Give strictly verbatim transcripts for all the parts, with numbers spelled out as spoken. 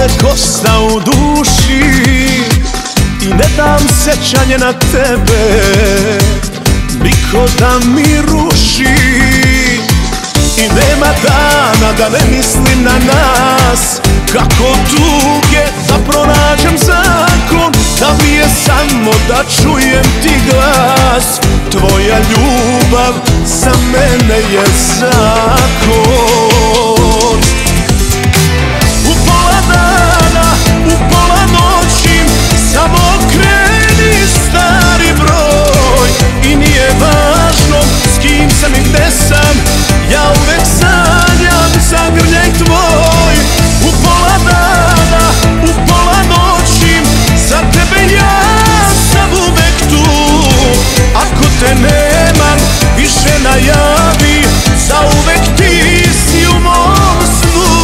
uvek ostao u duši i ne dam sećanje na tebe niko da mi ruši. I nema dana da ne mislim na nas, kako tuge da pronađem zakon, da mi je samo da čujem ti glas. Tvoja ljubav za mene je zakon. U pola dana, u pola noći, samo kreni stari broj. I nije važno s kim sam i gde sam, ja uvek sanjam zagrljaj tvoj. U pola dana, u pola noći, za tebe ja sam uvek tu. Ako te nemam, više najavi, zauvek ti si u mom snu.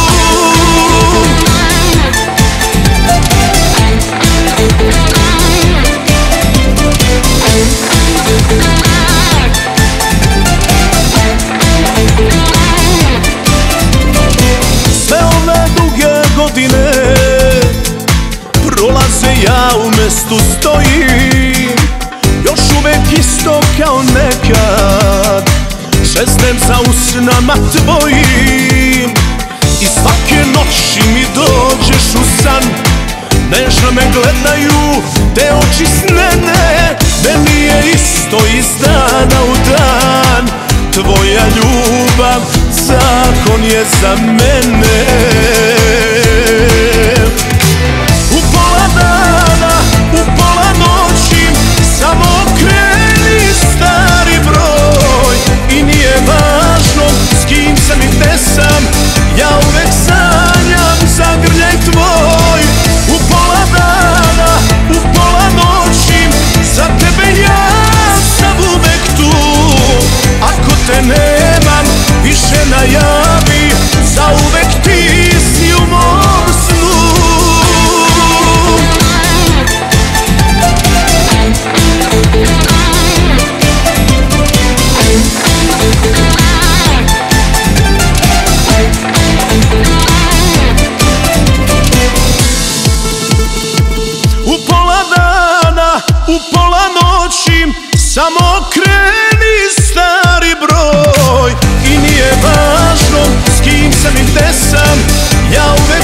Sve ove duge godine prolaze, ja u mestu stojim, još uvek isto kao nekad, šestem za usnama tvojim. I svake noći mi dođeš u san, nežno me gledaju te oči snene. Meni je isto iz dana u dan, tvoja ljubav zakon je za mene. U pola dana, u pola noći, samo kreni stari broj. I nije važno s kim sam i gde sam, ja uvek sanjam zagrljaj tvoj. U pola dana, u pola noći, za tebe ja sam uvek tu. Ako te nemam, više najavi, zauvek ti si u mom snu. U pola dana, u pola noći, samo kreni stari broj. I nije važno s kim sam i gde sam, ja uvek